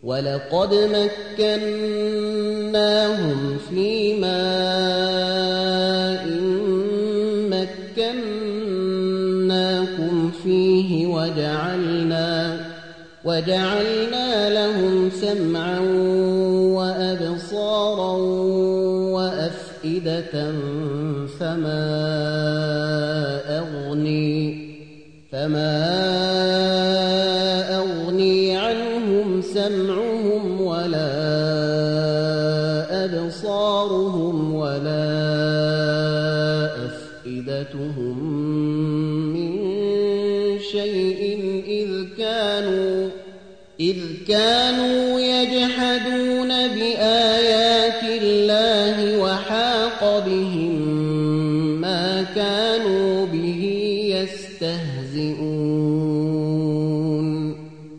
ولقد مكناهم في ماء مكناكم فيه وجعلنا لهم سمعا وأبصارا وأفئدة فما أغني عنهم سمعهم ولا أبصارهم ولا أفئدتهم من شيء إذ كانوا يجحدون بآيات